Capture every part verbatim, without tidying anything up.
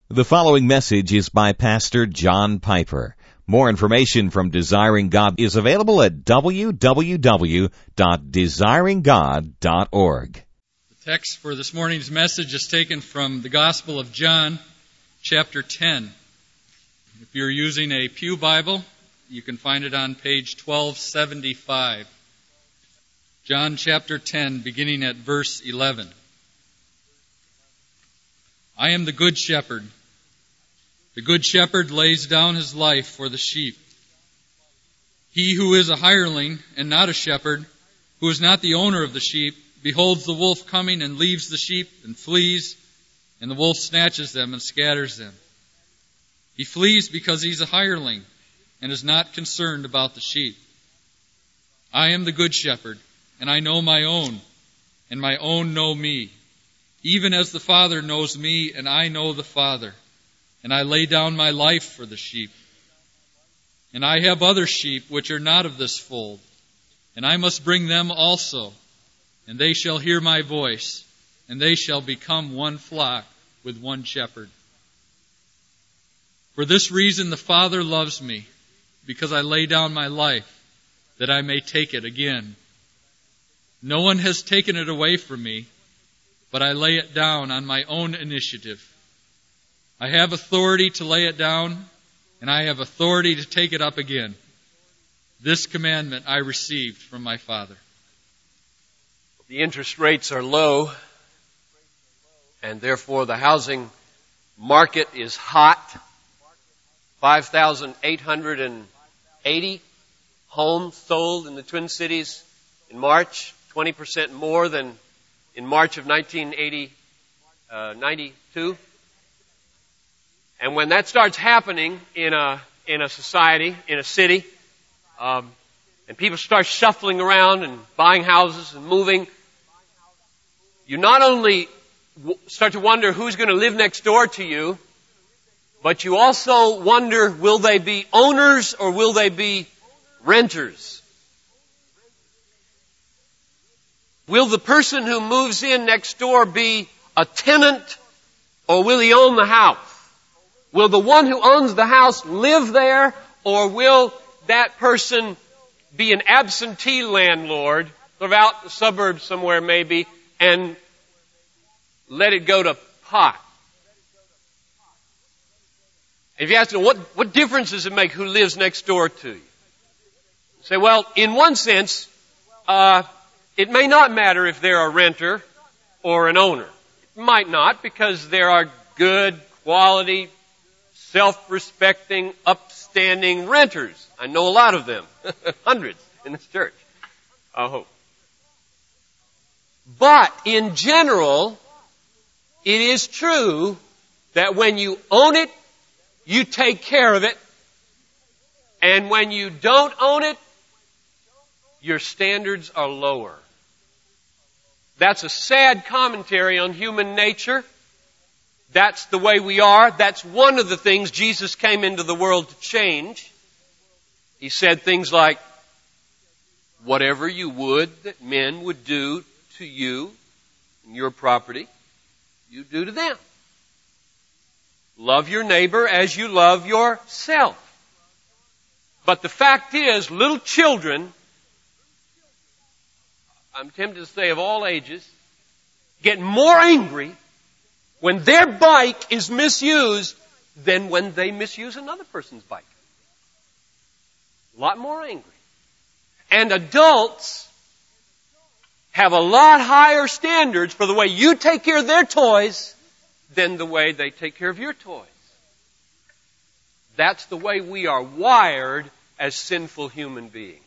The following message is by Pastor John Piper. More information from Desiring God is available at w w w dot desiring god dot org. The text for this morning's message is taken from the Gospel of John, chapter ten. If you're using a Pew Bible, you can find it on page twelve seventy-five. John chapter ten, beginning at verse eleven. I am the good shepherd. The good shepherd lays down his life for the sheep. He who is a hireling and not a shepherd, who is not the owner of the sheep, beholds the wolf coming and leaves the sheep and flees, and the wolf snatches them and scatters them. He flees because he's a hireling and is not concerned about the sheep. I am the good shepherd, and I know my own, and my own know me, even as the Father knows me, and I know the Father. And I lay down my life for the sheep. And I have other sheep which are not of this fold, and I must bring them also, and they shall hear my voice, and they shall become one flock with one shepherd. For this reason the Father loves me, because I lay down my life, that I may take it again. No one has taken it away from me, but I lay it down on my own initiative. I have authority to lay it down, and I have authority to take it up again. This commandment I received from my Father. The interest rates are low, and therefore the housing market is hot. five thousand eight hundred eighty homes sold in the Twin Cities in March, twenty percent more than in March of nineteen ninety-two. And when that starts happening in a in a society, in a city, um, and people start shuffling around and buying houses and moving, you not only w- start to wonder who's going to live next door to you, but you also wonder, will they be owners or will they be renters? Will the person who moves in next door be a tenant or will he own the house? Will the one who owns the house live there, or will that person be an absentee landlord, live out in the suburbs somewhere maybe, and let it go to pot? If you ask them, what, what difference does it make who lives next door to you? You say, well, in one sense, uh, it may not matter if they're a renter or an owner. It might not, because there are good, quality, self-respecting, upstanding renters. I know a lot of them. Hundreds in this church, I hope. But in general, it is true that when you own it, you take care of it. And when you don't own it, your standards are lower. That's a sad commentary on human nature. That's the way we are. That's one of the things Jesus came into the world to change. He said things like, whatever you would that men would do to you and your property, you do to them. Love your neighbor as you love yourself. But the fact is, little children, I'm tempted to say of all ages, get more angry when their bike is misused than when they misuse another person's bike. A lot more angry. And adults have a lot higher standards for the way you take care of their toys than the way they take care of your toys. That's the way we are wired as sinful human beings.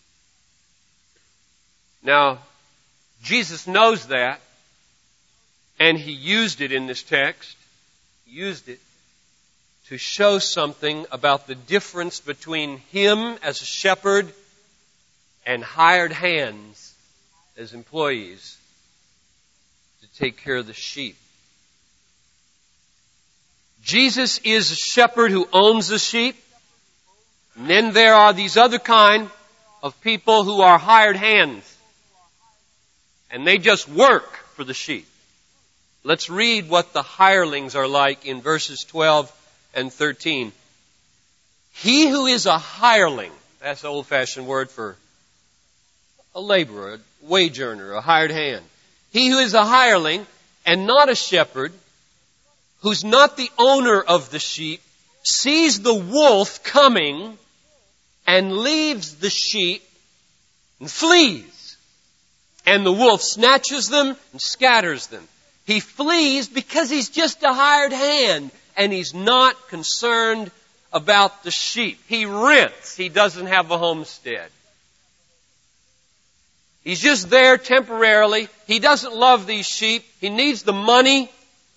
Now, Jesus knows that. And he used it in this text. He used it to show something about the difference between him as a shepherd and hired hands as employees to take care of the sheep. Jesus is a shepherd who owns the sheep. And then there are these other kind of people who are hired hands. And they just work for the sheep. Let's read what the hirelings are like in verses twelve and thirteen. He who is a hireling, that's the old-fashioned word for a laborer, a wage earner, a hired hand. He who is a hireling and not a shepherd, who's not the owner of the sheep, sees the wolf coming and leaves the sheep and flees. And the wolf snatches them and scatters them. He flees because he's just a hired hand and he's not concerned about the sheep. He rents. He doesn't have a homestead. He's just there temporarily. He doesn't love these sheep. He needs the money.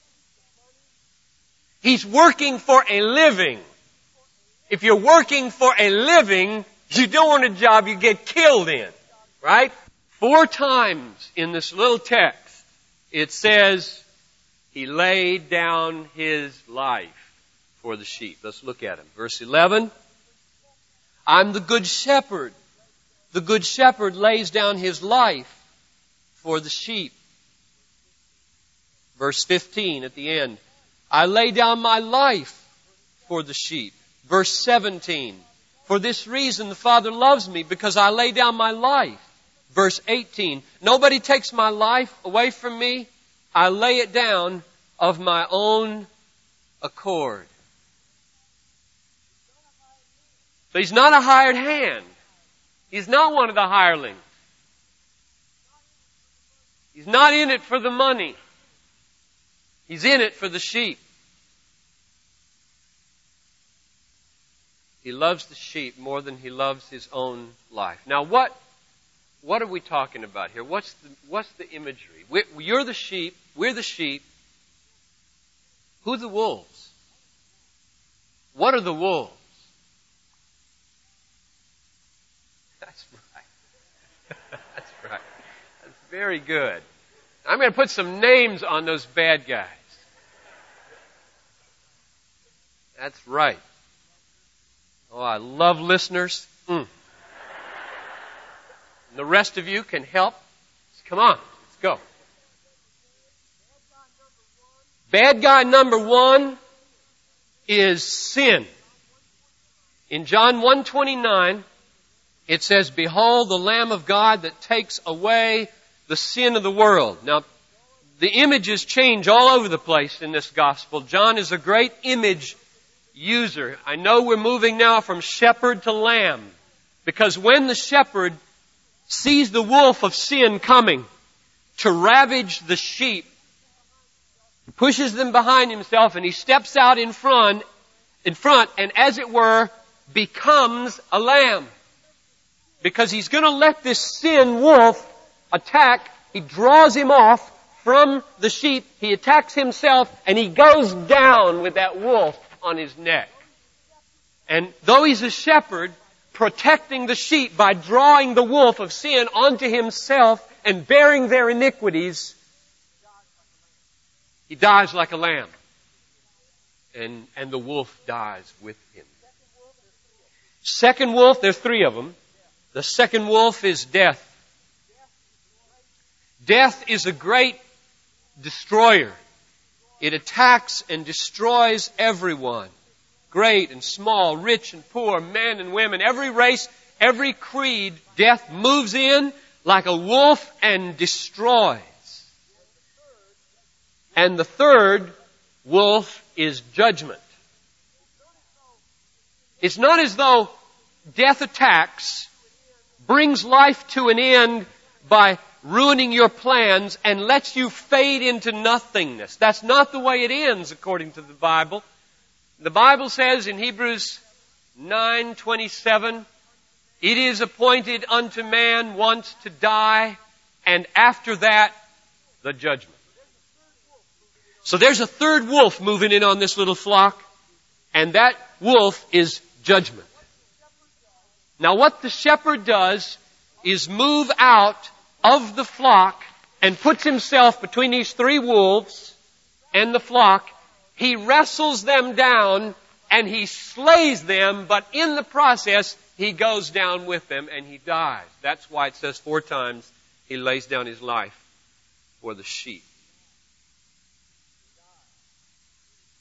He's working for a living. If you're working for a living, you don't want a job you get killed in. Right? Four times in this little text, it says, he laid down his life for the sheep. Let's look at him. Verse eleven, I'm the good shepherd. The good shepherd lays down his life for the sheep. Verse fifteen at the end, I lay down my life for the sheep. Verse seventeen, for this reason the Father loves me, because I lay down my life. Verse eighteen, nobody takes my life away from me. I lay it down of my own accord. So he's not a hired hand. He's not one of the hirelings. He's not in it for the money. He's in it for the sheep. He loves the sheep more than he loves his own life. Now what What are we talking about here? What's the, what's the imagery? We're, you're the sheep. We're the sheep. Who are the wolves? What are the wolves? That's right. That's right. That's very good. I'm going to put some names on those bad guys. That's right. Oh, I love listeners. Mm. And the rest of you can help. Come on, let's go. Bad guy number one is sin. In John one twenty-nine, it says, behold the Lamb of God that takes away the sin of the world. Now, the images change all over the place in this gospel. John is a great image user. I know we're moving now from shepherd to lamb, because when the shepherd sees the wolf of sin coming to ravage the sheep, he pushes them behind himself and he steps out in front, in front and as it were, becomes a lamb. Because he's going to let this sin wolf attack. He draws him off from the sheep. He attacks himself and he goes down with that wolf on his neck. And though he's a shepherd, protecting the sheep by drawing the wolf of sin onto himself and bearing their iniquities, he dies like a lamb. And, and the wolf dies with him. Second wolf, there's three of them. The second wolf is death. Death is a great destroyer. It attacks and destroys everyone. Great and small, rich and poor, men and women, every race, every creed, death moves in like a wolf and destroys. And the third wolf is judgment. It's not as though death attacks, brings life to an end by ruining your plans and lets you fade into nothingness. That's not the way it ends according to the Bible. The Bible says in Hebrews nine twenty-seven, it is appointed unto man once to die, and after that, the judgment. So there's a third wolf moving in on this little flock, and that wolf is judgment. Now what the shepherd does is move out of the flock and puts himself between these three wolves and the flock. He wrestles them down and he slays them, but in the process, he goes down with them and he dies. That's why it says four times he lays down his life for the sheep.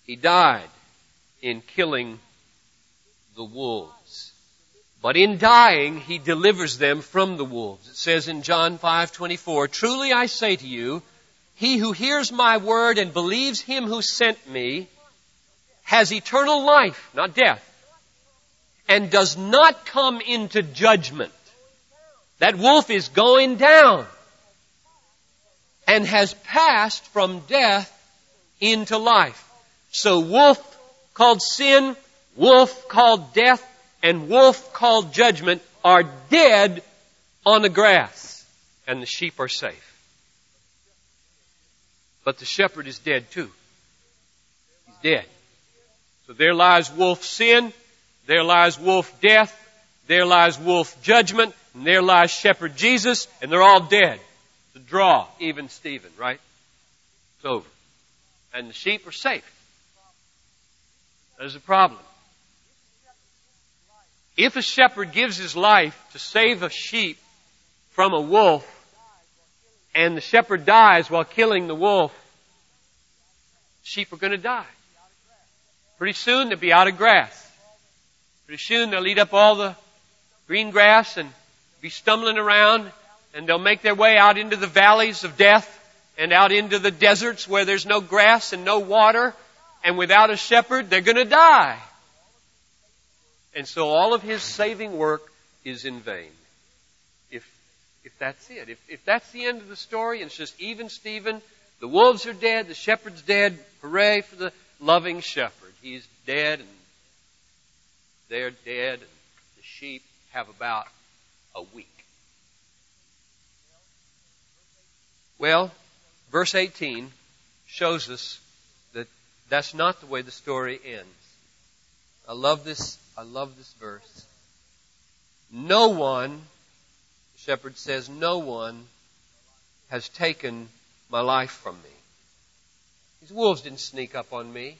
He died in killing the wolves. But in dying, He delivers them from the wolves. It says in John five twenty-four, "Truly I say to you, he who hears my word and believes Him who sent me has eternal life," not death, "and does not come into judgment." That wolf is going down and has passed from death into life. So wolf called sin, wolf called death, and wolf called judgment are dead on the grass, and the sheep are safe. But the shepherd is dead too. He's dead. So there lies wolf sin, there lies wolf death, there lies wolf judgment, and there lies shepherd Jesus, and they're all dead. The draw, even Stephen, right? It's over. And the sheep are safe. There's a problem. If a shepherd gives his life to save a sheep from a wolf, and the shepherd dies while killing the wolf, sheep are going to die. Pretty soon they'll be out of grass. Pretty soon they'll eat up all the green grass and be stumbling around, and they'll make their way out into the valleys of death and out into the deserts where there's no grass and no water, and without a shepherd they're going to die. And so all of His saving work is in vain. If if that's it. If if that's the end of the story and it's just even Stephen, the wolves are dead, the shepherd's dead, hooray for the loving shepherd. He's dead and they're dead and the sheep have about a week. Well, verse eighteen shows us that that's not the way the story ends. I love this, I love this verse. No one, the shepherd says, no one has taken my life from me. These wolves didn't sneak up on me.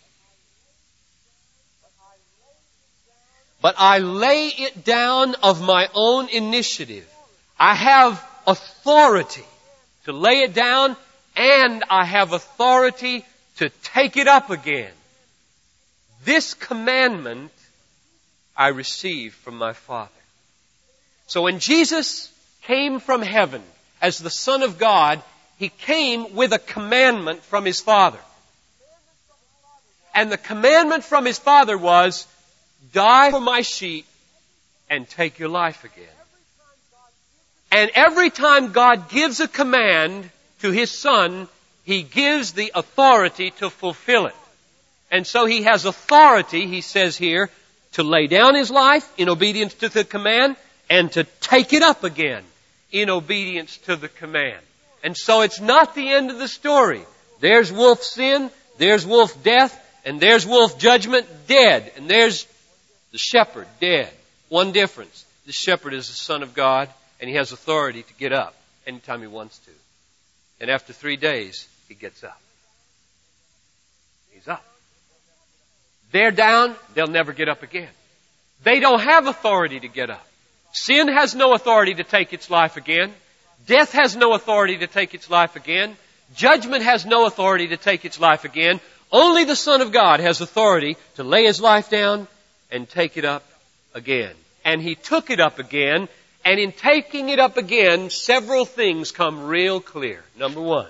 But I lay it down of my own initiative. I have authority to lay it down, and I have authority to take it up again. This commandment I received from my Father. So when Jesus came from heaven as the Son of God, He came with a commandment from His Father. And the commandment from His Father was, die for my sheep and take your life again. And every time God gives a command to His Son, He gives the authority to fulfill it. And so He has authority, He says here, to lay down His life in obedience to the command and to take it up again in obedience to the command. And so it's not the end of the story. There's wolf sin, there's wolf death, and there's wolf judgment, dead. And there's the shepherd, dead. One difference. The shepherd is the Son of God, and He has authority to get up anytime He wants to. And after three days, He gets up. He's up. They're down, they'll never get up again. They don't have authority to get up. Sin has no authority to take its life again. Death has no authority to take its life again. Judgment has no authority to take its life again. Only the Son of God has authority to lay His life down and take it up again. And He took it up again, and in taking it up again, several things come real clear. Number one,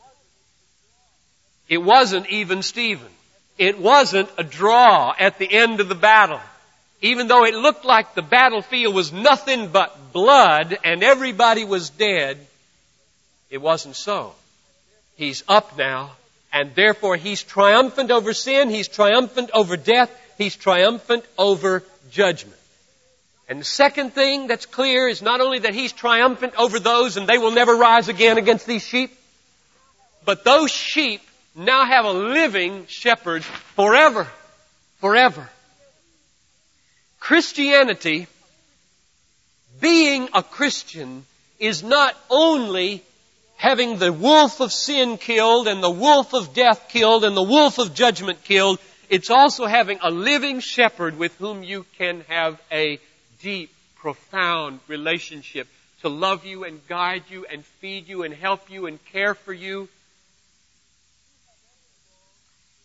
it wasn't even Stephen. It wasn't a draw at the end of the battle. Even though it looked like the battlefield was nothing but blood and everybody was dead, it wasn't so. He's up now, and therefore He's triumphant over sin, He's triumphant over death, He's triumphant over judgment. And the second thing that's clear is not only that He's triumphant over those and they will never rise again against these sheep, but those sheep now have a living shepherd forever. Forever. Christianity, being a Christian, is not only having the wolf of sin killed and the wolf of death killed and the wolf of judgment killed. It's also having a living shepherd with whom you can have a deep, profound relationship to love you and guide you and feed you and help you and care for you.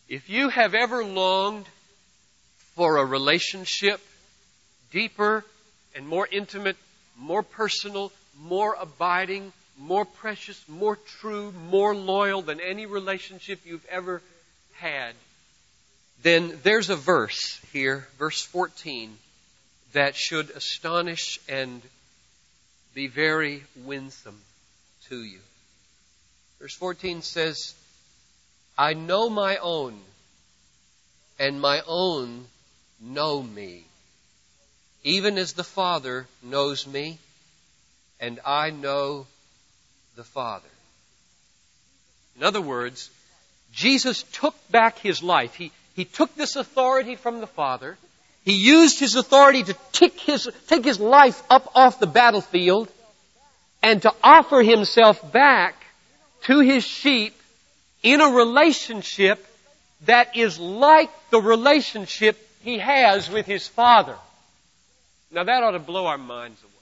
If you have ever longed for a relationship deeper and more intimate, more personal, more abiding, more precious, more true, more loyal than any relationship you've ever had, then there's a verse here, verse fourteen, that should astonish and be very winsome to you. Verse fourteen says, I know my own, and my own know me, even as the Father knows me, and I know the Father. In other words, Jesus took back His life. He, he took this authority from the Father. He used His authority to take his, take His life up off the battlefield and to offer Himself back to His sheep in a relationship that is like the relationship He has with His Father. Now that ought to blow our minds away.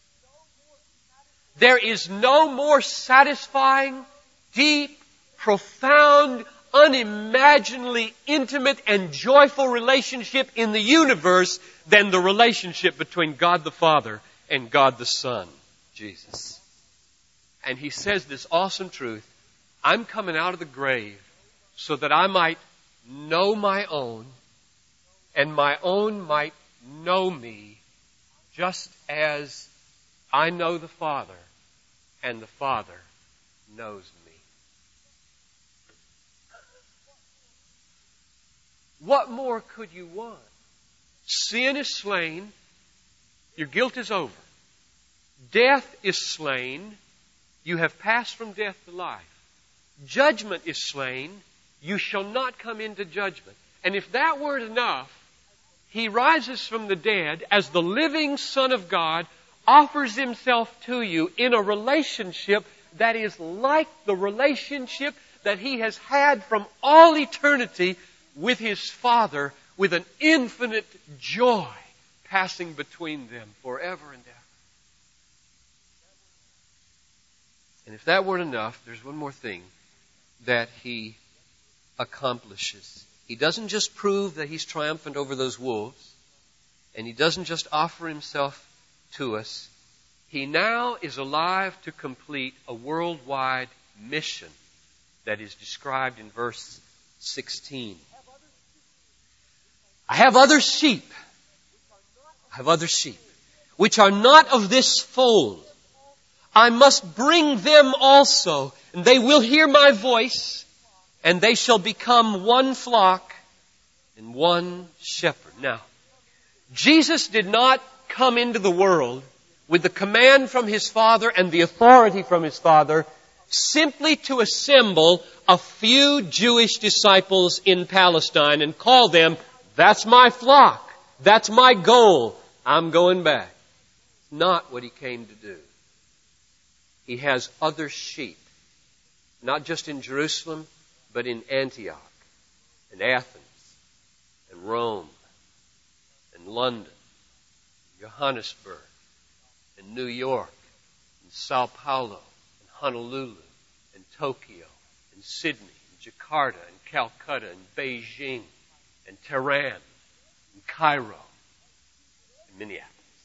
There is no more satisfying, deep, profound, unimaginably intimate and joyful relationship in the universe than the relationship between God the Father and God the Son, Jesus. And He says this awesome truth, I'm coming out of the grave so that I might know my own and my own might know me just as I know the Father and the Father knows me. What more could you want? Sin is slain. Your guilt is over. Death is slain. You have passed from death to life. Judgment is slain. You shall not come into judgment. And if that weren't enough, He rises from the dead as the living Son of God, offers Himself to you in a relationship that is like the relationship that He has had from all eternity with His Father, with an infinite joy passing between them forever and ever. And if that weren't enough, there's one more thing that He accomplishes. He doesn't just prove that He's triumphant over those wolves, and He doesn't just offer Himself to us. He now is alive to complete a worldwide mission that is described in verse sixteen. I have other sheep. I have other sheep, which are not of this fold. I must bring them also, and they will hear my voice, and they shall become one flock and one shepherd. Now, Jesus did not come into the world with the command from His Father and the authority from His Father simply to assemble a few Jewish disciples in Palestine and call them, that's my flock, that's my goal, I'm going back. Not what He came to do. He has other sheep, not just in Jerusalem, but in Antioch, and Athens, and Rome, and London, and Johannesburg, and New York, and Sao Paulo, and Honolulu, and Tokyo, and Sydney, and Jakarta, and Calcutta, and Beijing, and Tehran, and Cairo, and Minneapolis.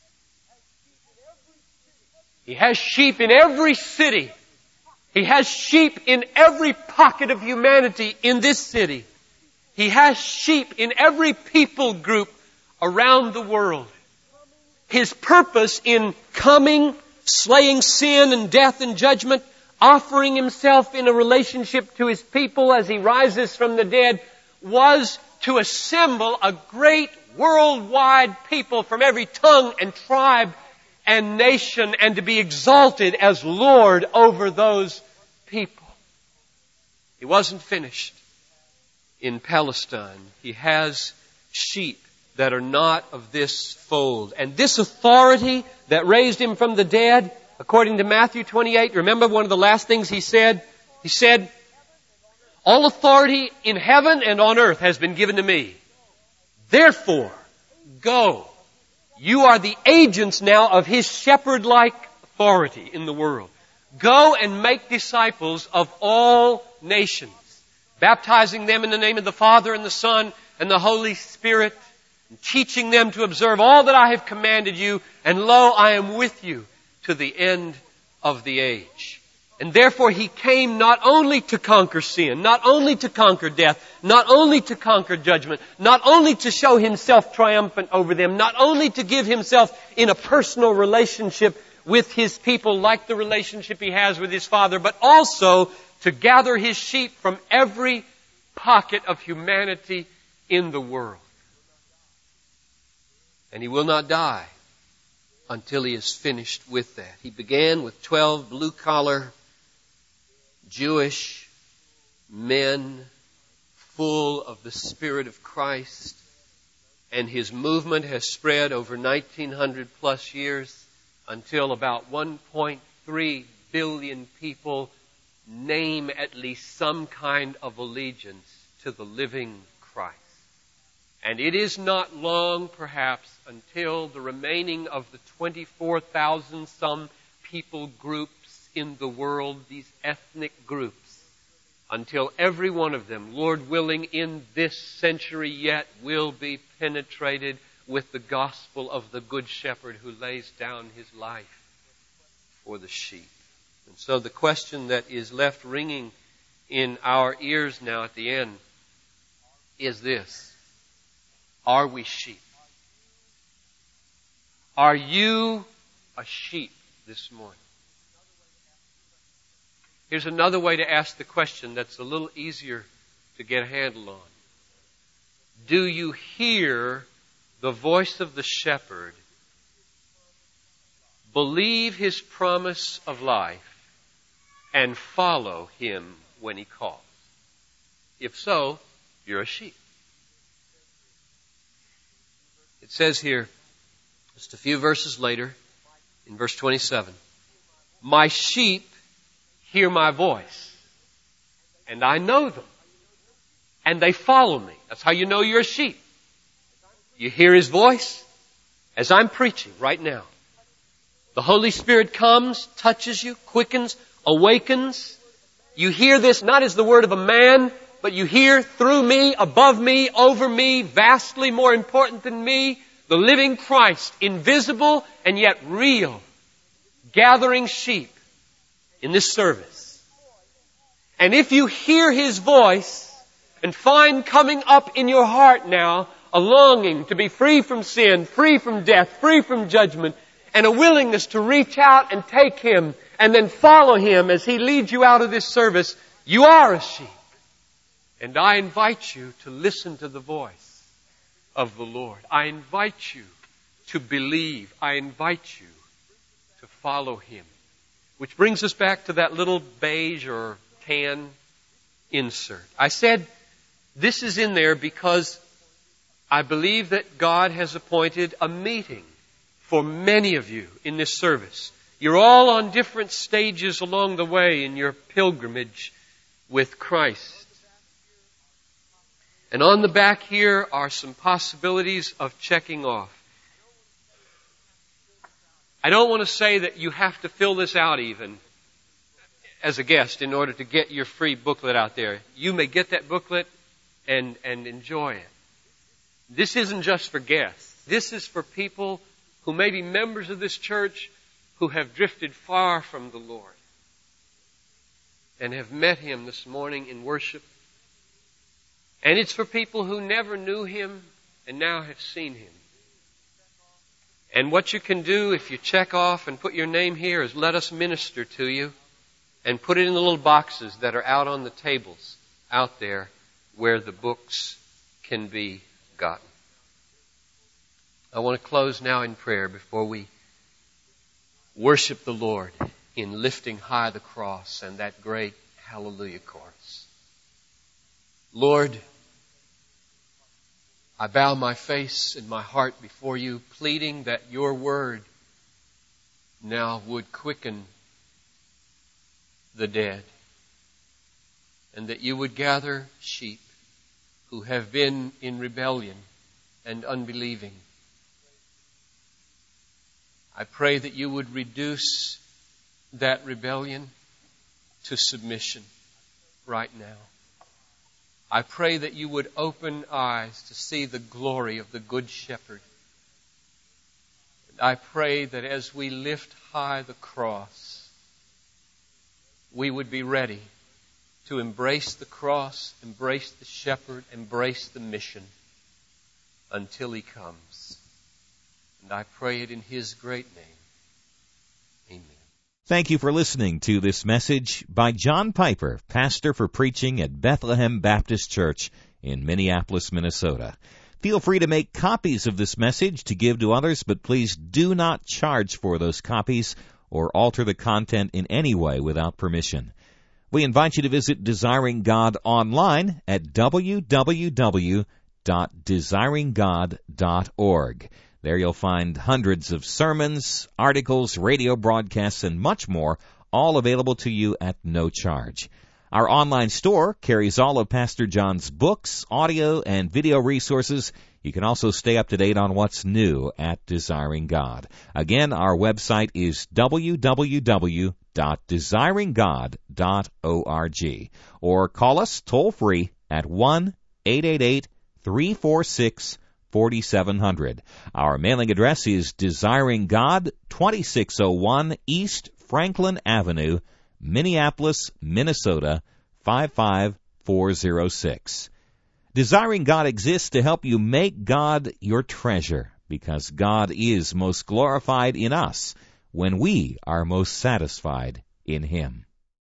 He has sheep in every city. He has sheep in every pocket of humanity in this city. He has sheep in every people group around the world. His purpose in coming, slaying sin and death and judgment, offering Himself in a relationship to His people as He rises from the dead, was to assemble a great worldwide people from every tongue and tribe and nation, and to be exalted as Lord over those people. He wasn't finished in Palestine. He has sheep that are not of this fold. And this authority that raised Him from the dead, according to Matthew twenty-eight, remember one of the last things He said? He said, all authority in heaven and on earth has been given to me. Therefore, go. You are the agents now of His shepherd-like authority in the world. Go and make disciples of all nations, baptizing them in the name of the Father and the Son and the Holy Spirit, and teaching them to observe all that I have commanded you, and lo, I am with you to the end of the age. And therefore He came not only to conquer sin, not only to conquer death, not only to conquer judgment, not only to show Himself triumphant over them, not only to give Himself in a personal relationship with His people like the relationship He has with His Father, but also to gather His sheep from every pocket of humanity in the world. And He will not die until He is finished with that. He began with twelve blue-collar Jewish men full of the Spirit of Christ, and His movement has spread over nineteen hundred plus years until about one point three billion people name at least some kind of allegiance to the living Christ. And it is not long, perhaps, until the remaining of the twenty-four thousand some people groups in the world, these ethnic groups, until every one of them, Lord willing, in this century yet will be penetrated with the gospel of the Good Shepherd who lays down His life for the sheep. And so the question that is left ringing in our ears now at the end is this: are we sheep? Are you a sheep this morning? Here's another way to ask the question that's a little easier to get a handle on. Do you hear the voice of the shepherd, believe His promise of life, and follow Him when He calls? If so, you're a sheep. It says here, just a few verses later, in verse twenty-seven, my sheep hear my voice, and I know them, and they follow me. That's how you know you're a sheep. You hear His voice as I'm preaching right now. The Holy Spirit comes, touches you, quickens, awakens. You hear this not as the word of a man, but you hear through me, above me, over me, vastly more important than me, the living Christ, invisible and yet real, gathering sheep in this service. And if you hear His voice and find coming up in your heart now a longing to be free from sin, free from death, free from judgment, and a willingness to reach out and take Him and then follow Him as He leads you out of this service, you are a sheep. And I invite you to listen to the voice of the Lord. I invite you to believe. I invite you to follow Him. Which brings us back to that little beige or tan insert. I said this is in there because I believe that God has appointed a meeting for many of you in this service. You're all on different stages along the way in your pilgrimage with Christ. And on the back here are some possibilities of checking off. I don't want to say that you have to fill this out even as a guest in order to get your free booklet out there. You may get that booklet and, and enjoy it. This isn't just for guests. This is for people who may be members of this church who have drifted far from the Lord and have met Him this morning in worship. And it's for people who never knew Him and now have seen Him. And what you can do if you check off and put your name here is let us minister to you and put it in the little boxes that are out on the tables out there where the books can be gotten. I want to close now in prayer before we worship the Lord in lifting high the cross and that great hallelujah chorus. Lord, I bow my face and my heart before you, pleading that your word now would quicken the dead, and that you would gather sheep who have been in rebellion and unbelieving. I pray that you would reduce that rebellion to submission right now. I pray that you would open eyes to see the glory of the Good Shepherd. And I pray that as we lift high the cross, we would be ready to embrace the cross, embrace the shepherd, embrace the mission until He comes. And I pray it in His great name. Amen. Thank you for listening to this message by John Piper, pastor for preaching at Bethlehem Baptist Church in Minneapolis, Minnesota. Feel free to make copies of this message to give to others, but please do not charge for those copies or alter the content in any way without permission. We invite you to visit Desiring God online at w w w dot desiring god dot org. There you'll find hundreds of sermons, articles, radio broadcasts, and much more, all available to you at no charge. Our online store carries all of Pastor John's books, audio, and video resources. You can also stay up to date on what's new at Desiring God. Again, our website is w w w dot desiring god dot org. Or call us toll-free at one eight eight eight, three four six, four seven zero zero. Our mailing address is Desiring God, twenty-six oh one East Franklin Avenue, Minneapolis, Minnesota, five five four zero six. Desiring God exists to help you make God your treasure, because God is most glorified in us when we are most satisfied in Him.